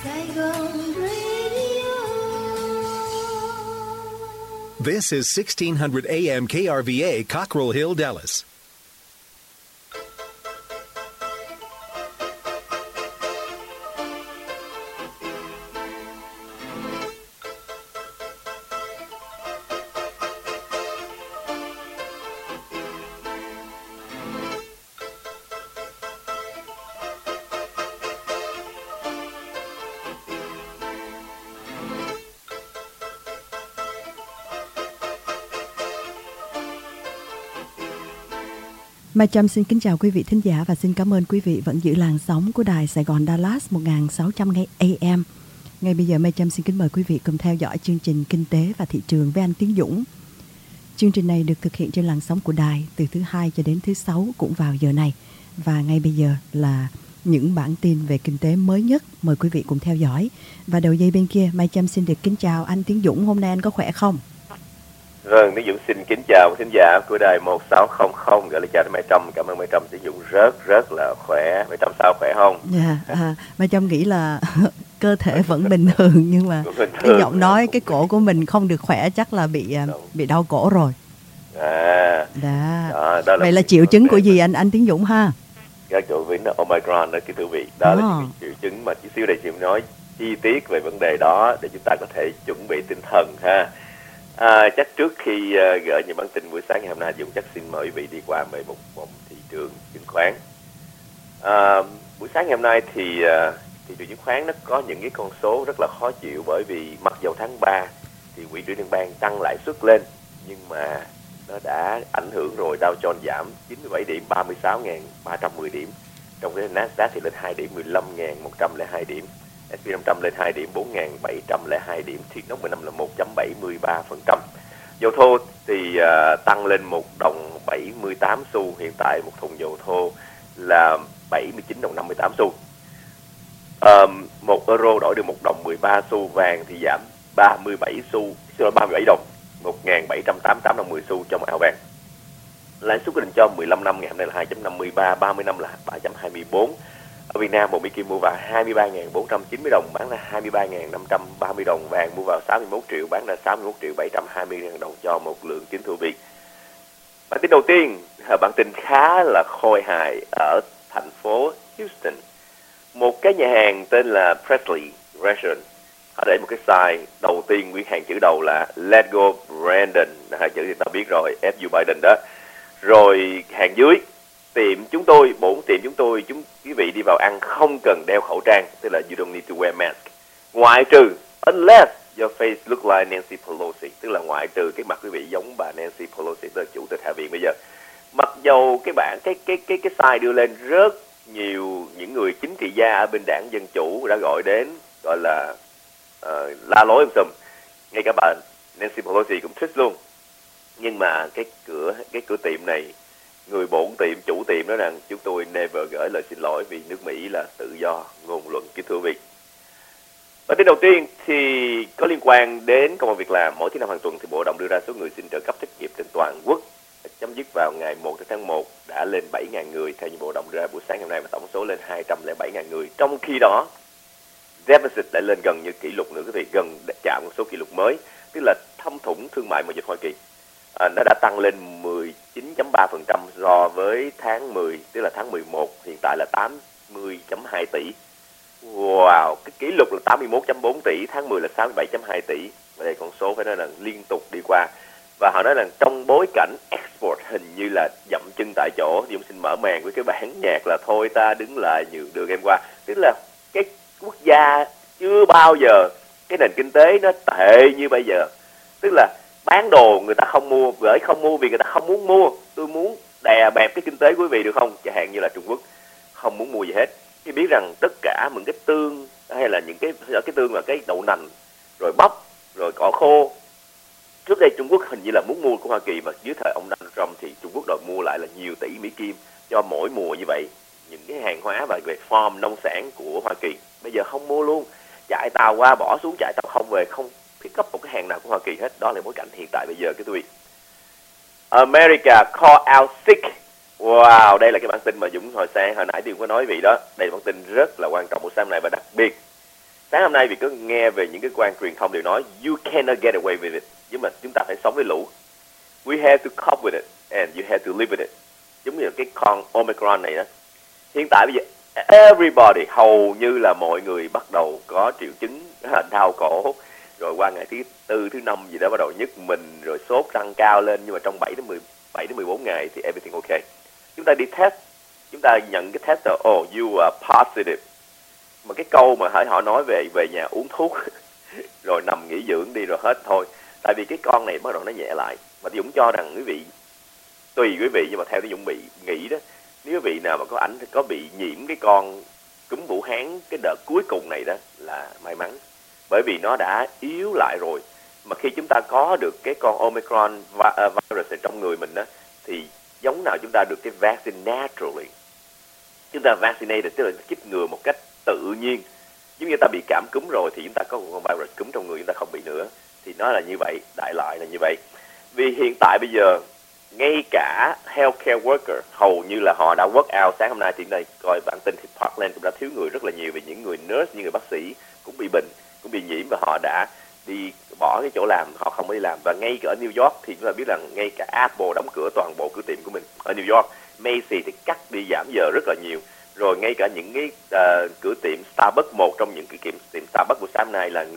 Saigon Radio. This is 1600 AM KRVA, Cockrell Hill, Dallas. Mai Trâm xin kính chào quý vị thính giả và xin cảm ơn quý vị vẫn giữ làn sóng của đài Sài Gòn Dallas 1600 AM. Ngay bây giờ Mai Trâm xin kính mời quý vị cùng theo dõi chương trình Kinh tế và Thị trường với anh Tiến Dũng. Chương trình này được thực hiện trên làn sóng của đài từ thứ Hai cho đến thứ Sáu cũng vào giờ này. Và ngay bây giờ là những bản tin về kinh tế mới nhất. Mời quý vị cùng theo dõi. Và đầu dây bên kia Mai Trâm xin được kính chào anh Tiến Dũng. Hôm nay anh có khỏe không? Vâng, Tiến Dũng xin kính chào khán giả của đài 1600, gọi là chào Mai Trâm. Cảm ơn Mai Trâm. Tiến Dũng rất là khỏe. Mai Trâm sao, khỏe không? Dạ, Mai Trâm nghĩ là cơ thể vẫn bình thường nhưng mà cái giọng nói, cái cổ của mình không được khỏe, chắc là bị đau cổ rồi. Đó. Vậy là triệu chứng của gì anh Tiến Dũng ha? Các chỗ với Omicron đó cái thưa vị. Đó là những triệu chứng mà chút xíu đây chị nói chi tiết về vấn đề đó để chúng ta có thể chuẩn bị tinh thần ha. Chắc trước khi gửi những bản tin buổi sáng ngày hôm nay, Dũng chắc xin mời quý vị đi qua về một vòng thị trường chứng khoán. Buổi sáng ngày hôm nay thì thị trường chứng khoán nó có những cái con số rất là khó chịu, bởi vì mặc dầu tháng 3 thì quỹ trưởng liên bang tăng lãi suất lên nhưng mà nó đã ảnh hưởng rồi. Dow Jones giảm 97 điểm, 36.310 điểm. Trong cái Nasdaq thì lên 2 điểm, 15.102 điểm. S&P 500 lên 2 điểm, 4.702 điểm. Thiệt nóng 15 là 1.73%. Dầu thô thì tăng lên 1 đồng 78 xu. Hiện tại một thùng dầu thô là 79 đồng 58 xu. 1 euro đổi được 1 đồng 13 xu. Vàng thì giảm 37 xu, 37 đồng, 1.788 đồng 10 xu trong ảo vàng. Lãi suất quyết định cho 15 năm ngày hôm nay là 2.53, 30 năm là 3.24. Ở Việt Nam, một Bitcoin mua vào 23.490 đồng, bán ra 23.530 đồng. Vàng mua vào 61 triệu, bán ra 61 triệu 720 đồng cho một lượng kính thưa Việt. Bản tin đầu tiên, bản tin khá là khôi hài ở thành phố Houston. Một cái nhà hàng tên là Presley Restaurant, họ để một cái sign đầu tiên, nguyên hàng chữ đầu là Let Go Brandon, chữ thì ta biết rồi, FU Biden đó. Rồi hàng dưới, tiệm chúng tôi, 4 tiệm chúng tôi, quý vị đi vào ăn không cần đeo khẩu trang, tức là you don't need to wear mask. Ngoại trừ, unless your face look like Nancy Pelosi, tức là ngoại trừ cái mặt quý vị giống bà Nancy Pelosi, tức là chủ tịch Hạ viện bây giờ. Mặc dầu cái sign đưa lên, rất nhiều những người chính trị gia ở bên đảng Dân Chủ đã gọi đến, gọi là la lối sùm. Ngay cả bà Nancy Pelosi cũng thích luôn. Nhưng mà cái cửa tiệm này, người bổn tiệm, chủ tiệm nói rằng chúng tôi never gửi lời xin lỗi vì nước Mỹ là tự do ngôn luận, kính thưa quý vị. Bản tin đầu tiên thì có liên quan đến công an việc làm. Mỗi thứ năm hàng tuần thì Bộ Lao động đưa ra số người xin trợ cấp thất nghiệp trên toàn quốc chấm dứt vào ngày 1 tháng 1 đã lên 7.000 người theo như Bộ Lao động đưa ra buổi sáng ngày hôm nay, và tổng số lên 207.000 người. Trong khi đó, deficit lại lên gần như kỷ lục nữa quý vị, gần chạm một số kỷ lục mới, tức là thâm thủng thương mại mậu dịch Hoa Kỳ. Nó đã tăng lên 19.3% so với tháng 10, tức là tháng 11, hiện tại là 80.2 tỷ. Wow, cái kỷ lục là 81.4 tỷ, tháng 10 là 67.2 tỷ. Và đây con số phải nói là liên tục đi qua. Và họ nói rằng trong bối cảnh export hình như là dậm chân tại chỗ, thì chúng xin mở màn với cái bản nhạc là thôi ta đứng lại nhường đường em qua. Tức là cái quốc gia chưa bao giờ cái nền kinh tế nó tệ như bây giờ. Tức là bán đồ người ta không mua, gửi không mua vì người ta không muốn mua. Tôi muốn đè bẹp cái kinh tế của quý vị được không? Chẳng hạn như là Trung Quốc không muốn mua gì hết. Khi biết rằng tất cả những cái tương hay là những cái tương là cái đậu nành, rồi bắp, rồi cỏ khô. Trước đây Trung Quốc hình như là muốn mua của Hoa Kỳ, mà dưới thời ông Donald Trump thì Trung Quốc đòi mua lại là nhiều tỷ Mỹ Kim cho mỗi mùa như vậy. Những cái hàng hóa và về farm nông sản của Hoa Kỳ bây giờ không mua luôn, chạy tàu qua bỏ xuống, chạy tàu không về, không pick up một cái hàng nào của Hoa Kỳ hết. Đó là bối cảnh hiện tại bây giờ cái quý vị. America call out sick. Wow, đây là cái bản tin mà Dũng hồi nãy thì cũng có nói vị đó. Đây là bản tin rất là quan trọng của sáng nay, và đặc biệt Sáng hôm nay vì có nghe về những cái quan truyền thông đều nói you cannot get away with it, nhưng mà chúng ta phải sống với lũ. We have to cope with it and you have to live with it. Giống như cái con Omicron này đó. Hiện tại bây giờ everybody, hầu như là mọi người bắt đầu có triệu chứng đau cổ, rồi qua ngày thứ 4, thứ 5 gì đó bắt đầu nhức mình, rồi sốt tăng cao lên, nhưng mà trong 7 đến 14 ngày thì everything okay. Chúng ta đi test, chúng ta nhận cái test là you are positive. Mà cái câu mà họ nói về nhà uống thuốc rồi nằm nghỉ dưỡng đi rồi hết thôi. Tại vì cái con này bắt đầu nó nhẹ lại. Mà Dũng cho rằng quý vị, tùy quý vị, nhưng mà theo cái Dũng bị nghĩ đó, nếu quý vị nào mà có bị nhiễm cái con cúm Vũ Hán cái đợt cuối cùng này đó là may mắn, bởi vì nó đã yếu lại rồi. Mà khi chúng ta có được cái con Omicron virus ở trong người mình đó, thì giống nào chúng ta được cái vaccine naturally, chúng ta vaccinated, tức là chích ngừa một cách tự nhiên. Giống như ta bị cảm cúm rồi thì chúng ta có một con virus cúm trong người, chúng ta không bị nữa. Thì nó là như vậy, đại loại là như vậy. Vì hiện tại bây giờ ngay cả healthcare worker hầu như là họ đã work out. Sáng hôm nay thì đây coi bản tin thì Parkland cũng đã thiếu người rất là nhiều, vì những người nurse, những người bác sĩ cũng bị bệnh, cũng bị nhiễm, và họ đã đi bỏ cái chỗ làm, họ không đi làm. Và ngay ở New York thì chúng ta biết rằng ngay cả Apple đóng cửa toàn bộ cửa tiệm của mình ở New York, Macy thì cắt đi, giảm giờ rất là nhiều. Rồi ngay cả những cái cửa tiệm Starbucks, một trong những cái tiệm Starbucks của sáng nay là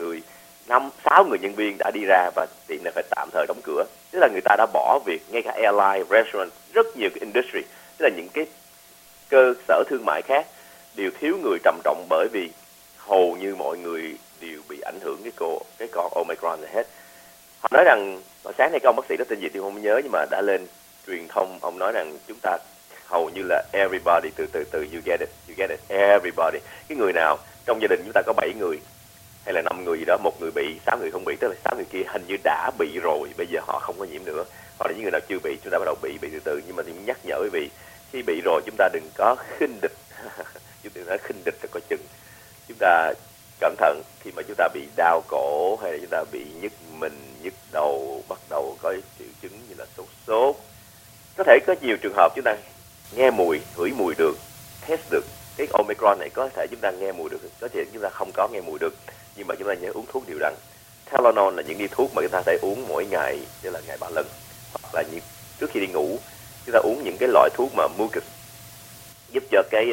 6 người nhân viên đã đi ra và tiệm này phải tạm thời đóng cửa. Tức là người ta đã bỏ việc. Ngay cả airline, restaurant, rất nhiều cái industry, tức là những cái cơ sở thương mại khác đều thiếu người trầm trọng, bởi vì hầu như mọi người đều bị ảnh hưởng cái con Omicron này hết. Họ nói rằng, sáng nay cái ông bác sĩ đó tên gì tôi không nhớ, nhưng mà đã lên truyền thông, ông nói rằng chúng ta hầu như là everybody, từ you get it, everybody. Cái người nào trong gia đình chúng ta có 7 người hay là 5 người gì đó, 1 người bị, 6 người không bị, tức là 6 người kia hình như đã bị rồi, bây giờ họ không có nhiễm nữa. Hoặc là những người nào chưa bị, chúng ta bắt đầu bị từ từ. Nhưng mà thì nhắc nhở quý vị, khi bị rồi chúng ta đừng có khinh địch chúng ta nói khinh địch là coi chừng. Chúng ta cẩn thận khi mà chúng ta bị đau cổ, hay là chúng ta bị nhức mình, nhức đầu, bắt đầu có triệu chứng như là sốt. Có thể có nhiều trường hợp chúng ta nghe mùi, ngửi mùi được, test được cái Omicron này, có thể chúng ta nghe mùi được, có thể chúng ta không có nghe mùi được, nhưng mà chúng ta nhớ uống thuốc đều đặn. Tylenol là những thuốc mà chúng ta phải uống mỗi ngày, tức là ngày 3 lần, hoặc là trước khi đi ngủ chúng ta uống những cái loại thuốc mà mucus, giúp cho cái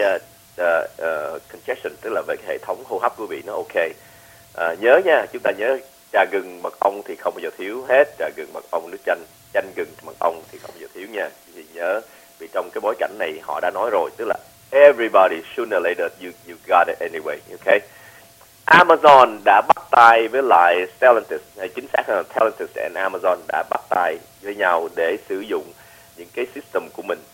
congestion, tức là về cái hệ thống hô hấp của vị nó ok. Nhớ nha, chúng ta nhớ trà gừng mật ong thì không bao giờ thiếu hết, trà gừng mật ong nước chanh gừng mật ong thì không bao giờ thiếu nha. Thì nhớ, vì trong cái bối cảnh này họ đã nói rồi, tức là everybody sooner or later you got it anyway, okay? Amazon đã bắt tay với lại Stellantis, hay chính xác hơn là Stellantis and Amazon đã bắt tay với nhau để sử dụng những cái system của mình.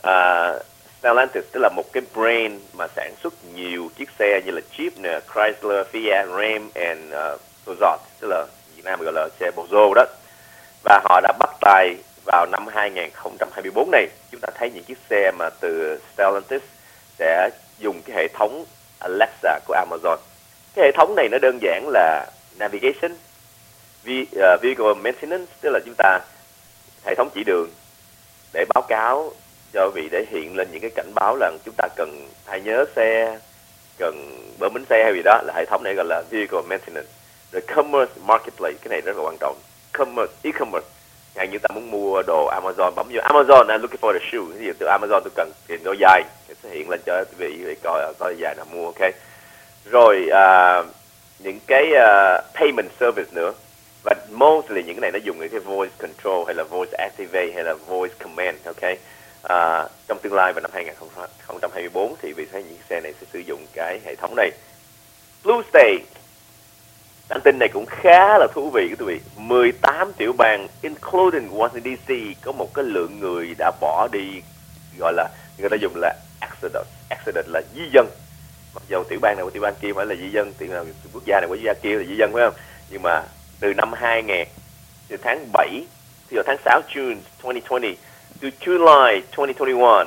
Stellantis tức là một cái brand mà sản xuất nhiều chiếc xe như là Jeep nè, Chrysler, Fiat, Ram and Peugeot, tức là Việt Nam gọi là xe Peugeot đó. Và họ đã bắt tay vào năm 2024 này. Chúng ta thấy những chiếc xe mà từ Stellantis sẽ dùng cái hệ thống Alexa của Amazon. Cái hệ thống này nó đơn giản là navigation, vehicle maintenance, tức là chúng ta hệ thống chỉ đường để báo cáo cho vị, để hiện lên những cái cảnh báo là chúng ta cần thay nhớ xe, cần bơm bánh xe hay gì đó, là hệ thống này gọi là vehicle maintenance. Rồi commerce marketplace, cái này rất là quan trọng. Commerce, e-commerce, ngày như ta muốn mua đồ Amazon, bấm vô Amazon, I'm looking for the shoe, cái gì từ Amazon tôi cần thì đôi giày, sẽ hiện lên cho vị coi giày nào mua, ok. Rồi những cái payment service nữa, và mostly những cái này nó dùng cái voice control hay là voice activate hay là voice command, ok. Trong tương lai vào năm 2024 thì vì thấy những xe này sẽ sử dụng cái hệ thống này. Blue State, bản tin này cũng khá là thú vị quý vị. 18 tiểu bang including Washington DC có một cái lượng người đã bỏ đi, gọi là người ta dùng là exodus là di dân. Mặc dù tiểu bang này của tiểu bang kia phải là di dân, quốc gia này của quốc gia kia là di dân, phải không? Nhưng mà từ năm 2000, từ tháng 7, thì vào tháng 6 June 2020 to July 2021,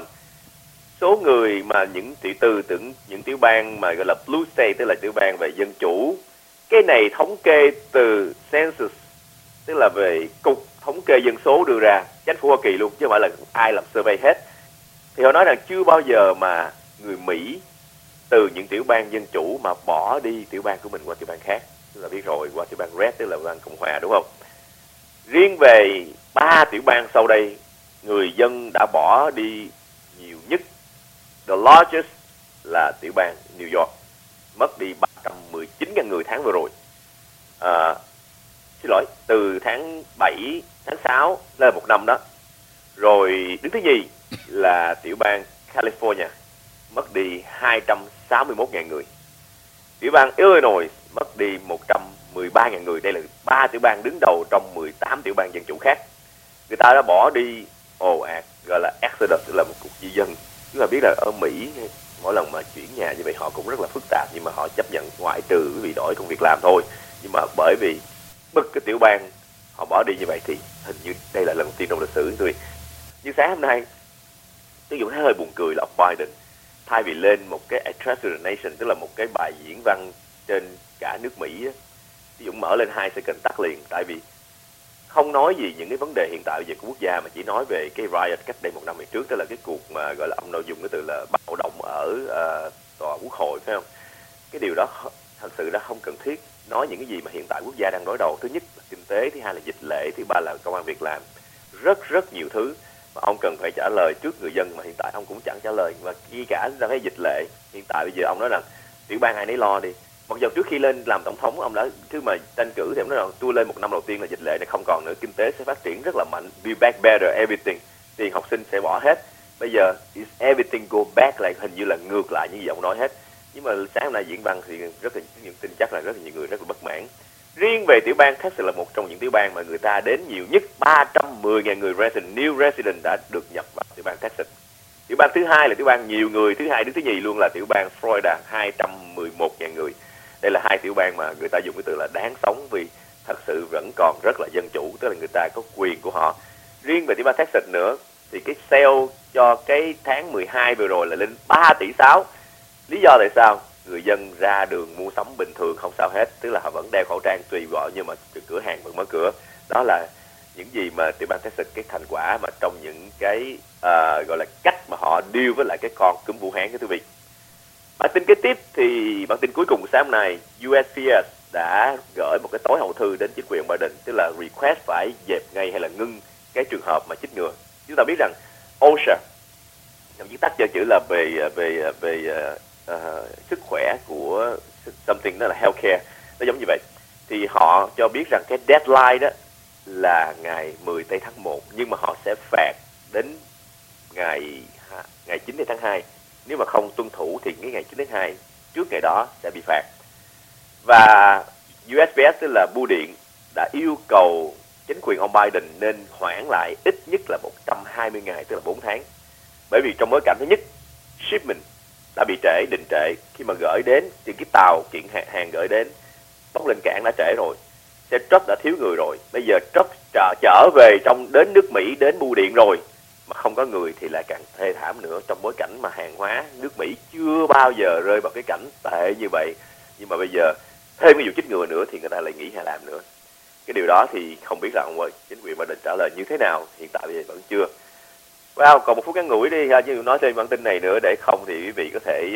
số người mà những tiểu bang mà gọi là blue state, tức là tiểu bang về dân chủ, cái này thống kê từ census, tức là về cục thống kê dân số đưa ra, chính phủ Hoa Kỳ luôn, chứ không phải là ai làm survey hết. Thì họ nói rằng chưa bao giờ mà người Mỹ từ những tiểu bang dân chủ mà bỏ đi tiểu bang của mình qua tiểu bang khác, tức là biết rồi, qua tiểu bang Red, tức là bang Cộng hòa, đúng không? Riêng về 3 tiểu bang sau đây, người dân đã bỏ đi nhiều nhất. The largest là tiểu bang New York, mất đi 319.000 người tháng vừa rồi. Xin lỗi, từ tháng 7, tháng 6 là một năm đó. Rồi đứng thứ nhì là tiểu bang California, mất đi 261.000 người. Tiểu bang Illinois mất đi 113.000 người. Đây là 3 tiểu bang đứng đầu trong 18 tiểu bang dân chủ khác. Người ta đã bỏ đi ồ ạt, gọi là exodus, tức là một cuộc di dân. Chúng ta biết là ở Mỹ mỗi lần mà chuyển nhà như vậy họ cũng rất là phức tạp, nhưng mà họ chấp nhận ngoại trừ vì đổi công việc làm thôi. Nhưng mà bởi vì bất cái tiểu bang họ bỏ đi như vậy thì hình như đây là lần đầu tiên trong lịch sử tôi. Như sáng hôm nay, tôi dùng thấy hơi buồn cười là ông Biden thay vì lên một cái address to the nation, tức là một cái bài diễn văn trên cả nước Mỹ, thì Dũng mở lên 2 second tắt liền, tại vì không nói gì những cái vấn đề hiện tại bây giờ của quốc gia, mà chỉ nói về cái riot cách đây 1 năm về trước, tức là cái cuộc mà gọi là ông nội dùng cái từ là bạo động ở tòa quốc hội, phải không? Cái điều đó thật sự đã không cần thiết. Nói những cái gì mà hiện tại quốc gia đang đối đầu, thứ nhất là kinh tế, thứ hai là dịch lệ, thứ ba là công ăn việc làm, rất nhiều thứ mà ông cần phải trả lời trước người dân, mà hiện tại ông cũng chẳng trả lời. Và ngay cả ra cái dịch lệ, hiện tại bây giờ ông nói rằng tiểu bang ai nấy lo đi. Mặc dù trước khi lên làm tổng thống, ông đã thứ mà tranh cử thì ông nói rằng tôi lên 1 năm đầu tiên là dịch lệ này không còn nữa, kinh tế sẽ phát triển rất là mạnh, build back better everything, tiền học sinh sẽ bỏ hết. Bây giờ is everything go back, lại hình như là ngược lại những gì ông nói hết. Nhưng mà sáng hôm nay diễn văn thì rất là những tin chắc là rất là nhiều người rất là bất mãn. Riêng về tiểu bang Texas là một trong những tiểu bang mà người ta đến nhiều nhất, 310.000 người new resident đã được nhập vào tiểu bang Texas. Tiểu bang thứ hai là tiểu bang nhiều người, thứ hai đứng thứ nhì luôn là tiểu bang Florida, 211.000 người. Đây là 2 tiểu bang mà người ta dùng cái từ là đáng sống, vì thật sự vẫn còn rất là dân chủ, tức là người ta có quyền của họ. Riêng về tiểu bang Texas nữa thì cái sale cho cái tháng 12 vừa rồi là lên 3,6 tỷ. Lý do tại sao? Người dân ra đường mua sắm bình thường không sao hết, tức là họ vẫn đeo khẩu trang tùy gọi, nhưng mà cửa hàng vẫn mở cửa. Đó là những gì mà tiểu bang Texas, cái thành quả mà trong những cái gọi là cách mà họ deal với lại cái con cúm Vũ Hán, cái thưa quý vị. Bản tin kế tiếp thì bản tin cuối cùng của sáng hôm nay, USPS đã gửi một cái tối hậu thư đến chính quyền Biden, tức là request phải dẹp ngay hay là ngưng cái trường hợp mà chích ngừa. Chúng ta biết rằng OSHA, viết tắt cho chữ là về sức khỏe của something, đó là healthcare, nó giống như vậy. Thì họ cho biết rằng cái deadline đó là ngày 10 tây tháng 1, nhưng mà họ sẽ phạt đến ngày 9 tháng 2. Nếu mà không tuân thủ thì cái ngày 9 tháng 2 trước ngày đó sẽ bị phạt. Và USPS, tức là bưu điện, đã yêu cầu chính quyền ông Biden nên hoãn lại ít nhất là 120 ngày, tức là 4 tháng. Bởi vì trong bối cảnh thứ nhất, shipment đã bị trễ, đình trệ. Khi mà gửi đến thì cái tàu kiện hàng gửi đến bốc lên cảng đã trễ rồi, xe truck đã thiếu người rồi. Bây giờ truck trở về đến nước Mỹ, đến bưu điện rồi mà không có người thì lại càng thê thảm nữa, trong bối cảnh mà hàng hóa nước Mỹ chưa bao giờ rơi vào cái cảnh tệ như vậy. Nhưng mà bây giờ thêm cái vụ chích ngừa nữa thì người ta lại nghĩ hay làm nữa. Cái điều đó thì không biết là ông ơi, chính quyền Biden trả lời như thế nào, hiện tại bây giờ vẫn chưa. Wow, còn 1 phút ngắn ngủi đi, chứ nói thêm bản tin này nữa, để không thì quý vị có thể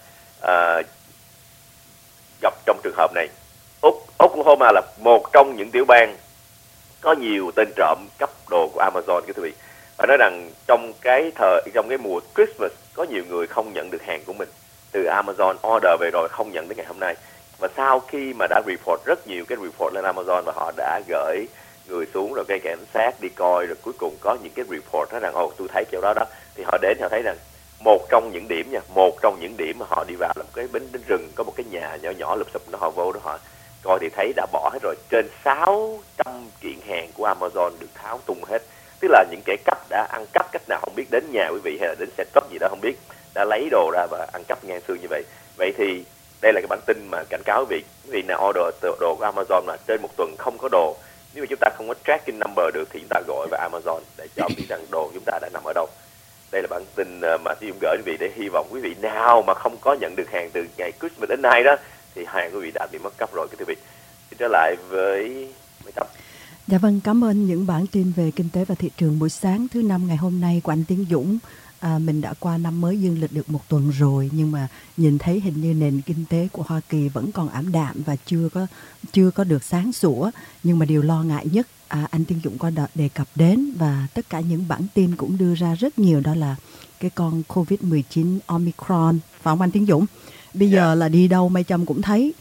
gặp trong trường hợp này. Oklahoma là một trong những tiểu bang có nhiều tên trộm cắp đồ của Amazon, cái quý vị. Và nói rằng trong cái mùa Christmas có nhiều người không nhận được hàng của mình từ Amazon, order về rồi không nhận đến ngày hôm nay. Và sau khi mà đã report rất nhiều cái report lên Amazon và họ đã gửi người xuống rồi cái cảnh sát đi coi, rồi cuối cùng có những cái report nói rằng tôi thấy kiểu đó, thì họ đến họ thấy rằng một trong những điểm mà họ đi vào là một cái bến rừng, có một cái nhà nhỏ nhỏ lụp xụp, họ vô đó họ coi thì thấy đã bỏ hết rồi, trên 600 kiện hàng của Amazon được tháo tung hết. Tức là những kẻ cắp đã ăn cắp cách nào không biết, đến nhà quý vị hay là đến xe truck gì đó không biết, đã lấy đồ ra và ăn cắp ngang xương như vậy. Vậy thì đây là cái bản tin mà cảnh cáo quý vị nào order đồ của Amazon mà trên 1 tuần không có đồ, nếu mà chúng ta không có tracking number được thì chúng ta gọi vào Amazon để cho biết rằng đồ chúng ta đã nằm ở đâu. Đây là bản tin mà Dũng gửi quý vị để hy vọng quý vị nào mà không có nhận được hàng từ ngày Christmas đến nay đó thì hàng quý vị đã bị mất cắp rồi, cái quý vị. Thì trở lại với Mai Tâm. Dạ vâng, cảm ơn những bản tin về kinh tế và thị trường buổi sáng thứ Năm ngày hôm nay của anh Tiến Dũng. mình đã qua năm mới dương lịch được 1 tuần rồi, nhưng mà nhìn thấy hình như nền kinh tế của Hoa Kỳ vẫn còn ảm đạm và chưa có được sáng sủa. Nhưng mà điều lo ngại nhất anh Tiến Dũng có đề cập đến, và tất cả những bản tin cũng đưa ra rất nhiều, đó là cái con COVID-19 Omicron, phải không anh Tiến Dũng? Bây giờ là đi đâu Mai Trâm cũng thấy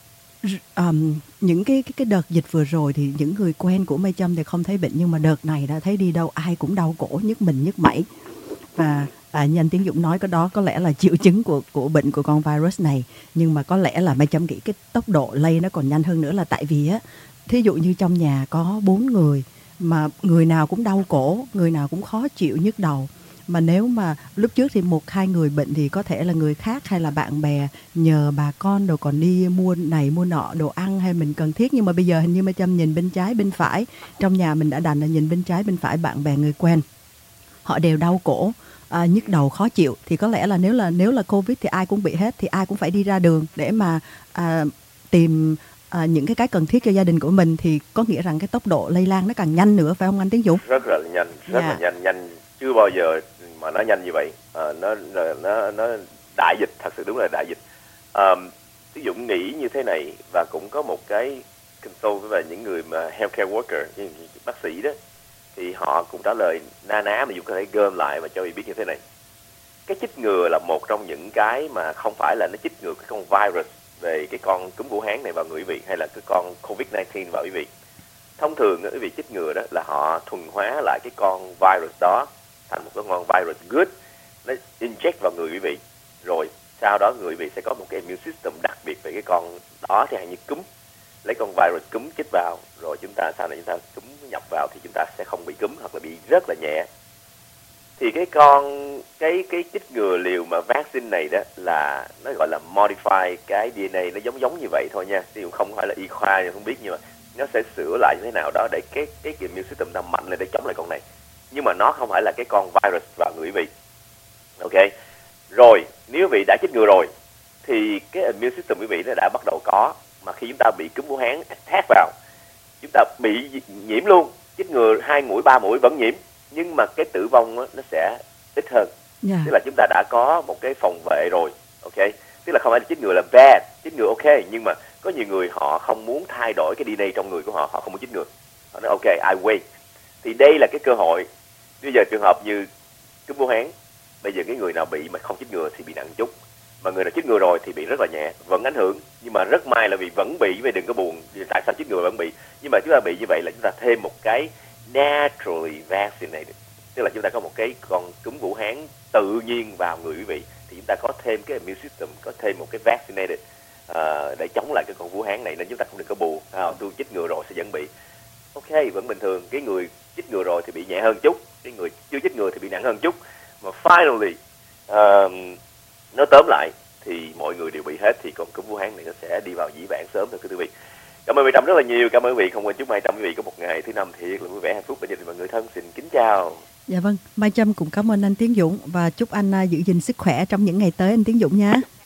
những cái đợt dịch vừa rồi thì những người quen của Mai Trâm thì không thấy bệnh, nhưng mà đợt này đã thấy đi đâu ai cũng đau cổ, nhức mình nhức mẩy. Và như anh Tiến Dũng nói, cái đó có lẽ là triệu chứng của bệnh của con virus này. Nhưng mà có lẽ là Mai Trâm nghĩ cái tốc độ lây nó còn nhanh hơn nữa, là tại vì thí dụ như trong nhà có 4 người mà người nào cũng đau cổ, người nào cũng khó chịu nhức đầu. Mà nếu mà lúc trước thì 1-2 người bệnh thì có thể là người khác hay là bạn bè nhờ bà con rồi còn đi mua này mua nọ đồ ăn hay mình cần thiết. Nhưng mà bây giờ hình như Mai Trâm nhìn bên trái bên phải, trong nhà mình đã đành là nhìn bên trái bên phải bạn bè người quen, họ đều đau cổ, nhức đầu khó chịu. Thì có lẽ là nếu là Covid thì ai cũng bị hết, thì ai cũng phải đi ra đường để mà tìm những cái cần thiết cho gia đình của mình, thì có nghĩa rằng cái tốc độ lây lan nó càng nhanh nữa, phải không anh Tiến Dũng? Rất là nhanh, rất là nhanh chưa bao giờ mà nó nhanh như vậy. Nó đại dịch, thật sự đúng là đại dịch. Ví dụ nghĩ như thế này, và cũng có một cái consult với những người mà healthcare worker, những bác sĩ đó, thì họ cũng trả lời na ná mà Dũng có thể gom lại và cho mình biết như thế này. Cái chích ngừa là một trong những cái mà không phải là nó chích ngừa cái con virus về cái con cúm Vũ Hán này vào người quý vị, hay là cái con COVID-19 vào quý vị. Thông thường quý vị chích ngừa đó là họ thuần hóa lại cái con virus đó thành một cái con virus good, nó inject vào người quý vị, rồi sau đó người quý vị sẽ có một cái immune system đặc biệt về cái con đó, thì như cúm, lấy con virus cúm chích vào, rồi chúng ta sau này chúng ta cúm nhập vào thì chúng ta sẽ không bị cúm hoặc là bị rất là nhẹ. Thì cái chích ngừa liều mà vaccine này đó là nó gọi là modify cái DNA, nó giống như vậy thôi nha, chứ không phải là y khoa không biết, nhưng mà nó sẽ sửa lại như thế nào đó để cái immune system nó mạnh lên để chống lại con này. Nhưng mà nó không phải là cái con virus vào người quý vị. Ok. Rồi, nếu quý vị đã chích ngừa rồi thì cái immune system quý vị nó đã bắt đầu có, mà khi chúng ta bị cúm Vũ Hán attack vào, chúng ta bị nhiễm luôn, chích ngừa 2 mũi 3 mũi vẫn nhiễm, nhưng mà cái tử vong nó sẽ ít hơn. Tức là chúng ta đã có một cái phòng vệ rồi. Ok. Tức là không phải là chích ngừa là bad, chích ngừa ok, nhưng mà có nhiều người họ không muốn thay đổi cái DNA trong người của họ, họ không muốn chích ngừa. Họ nói ok, I wait. Thì đây là cái cơ hội. Bây giờ trường hợp như cúm Vũ Hán, bây giờ cái người nào bị mà không chích ngừa thì bị nặng chút, mà người nào chích ngừa rồi thì bị rất là nhẹ, vẫn ảnh hưởng, nhưng mà rất may là vì vẫn bị, vì đừng có buồn tại sao chích ngừa vẫn bị. Nhưng mà chúng ta bị như vậy là chúng ta thêm một cái naturally vaccinated, tức là chúng ta có một cái con cúm Vũ Hán tự nhiên vào người quý vị, thì chúng ta có thêm cái immune system, có thêm một cái vaccinated để chống lại cái con Vũ Hán này, nên chúng ta không được có buồn. Tôi chích ngừa rồi sẽ vẫn bị. Ok, vẫn bình thường. Cái người chích ngừa rồi thì bị nhẹ hơn chút, cái người chưa chích ngừa thì bị nặng hơn chút. Mà finally nó tóm lại thì mọi người đều bị hết, thì con cúm Vũ Hán này nó sẽ đi vào dĩ vãng sớm thôi quý vị. Cảm ơn Mai Trâm rất là nhiều. Cảm ơn quý vị. Không quên chúc Mai Trâm quý vị có một ngày thứ năm thiệt là vui vẻ hạnh phúc bên gia đình và người thân. Xin kính chào. Dạ vâng, Mai Trâm cũng cảm ơn anh Tiến Dũng và chúc anh giữ gìn sức khỏe trong những ngày tới anh Tiến Dũng nha.